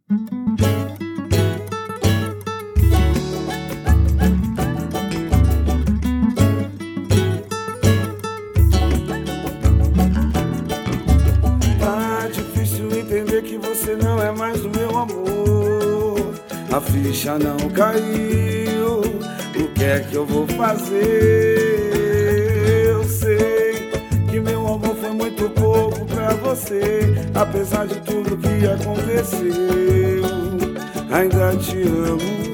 Tá difícil entender que você não é mais o meu amor. A ficha não caiu, o que é que eu vou fazer? Eu sei que meu amor foi muito pouco pra você. Apesar de tudo que aconteceu, ainda te amo.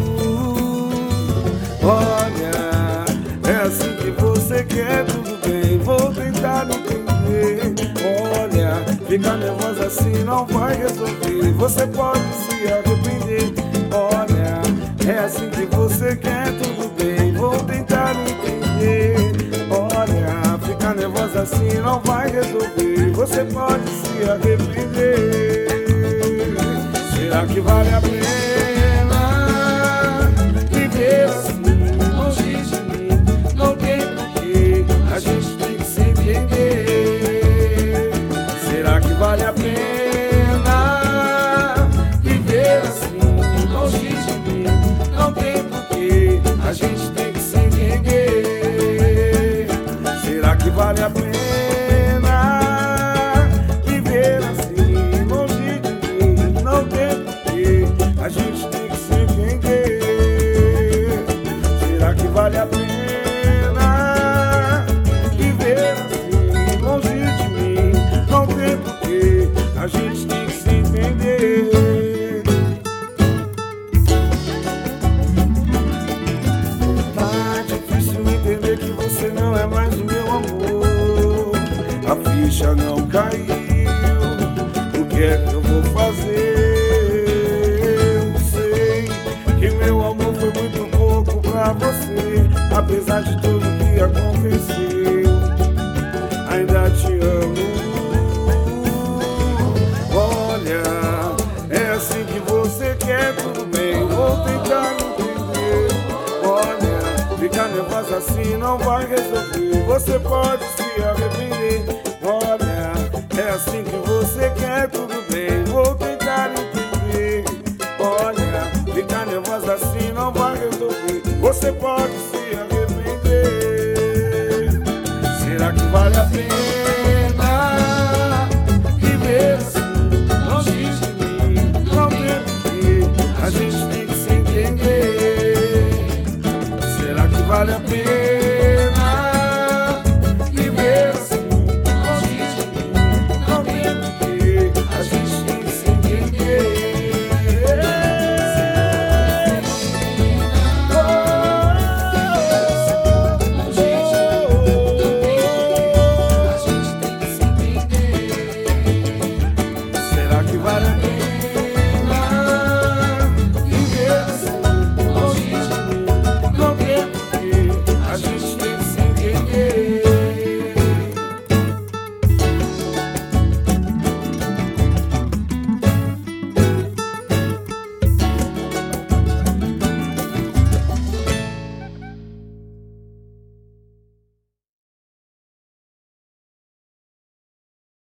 Olha, é assim que você quer, tudo bem, vou tentar entender. Olha, ficar nervosa assim não vai resolver, você pode se arrepender. Olha, é assim que você quer, tudo bem, vou tentar entender. Olha, ficar nervosa assim não vai resolver, você pode se arrepender. Será que vale a pena viver assim, longe de mim? Não tem porquê, a gente tem que se entender. Será que vale a pena viver assim, longe de mim? Não tem porquê, a gente tem que se entender. Será que vale a pena viver assim, longe de mim? Não tem porquê, a gente tem que se entender. Será que vale a pena viver assim, longe de mim? Não tem porquê, a gente tem que se entender. Tá difícil entender que você não é mais o meu amor. A ficha não caiu, o que é que eu vou fazer? Eu sei que meu amor foi muito pouco pra você. Apesar de tudo que aconteceu, ainda te amo. Olha, é assim que você quer, tudo bem, vou tentar entender. Olha, ficar nervosa assim não vai resolver, você pode se arrepender. Olha, é assim que você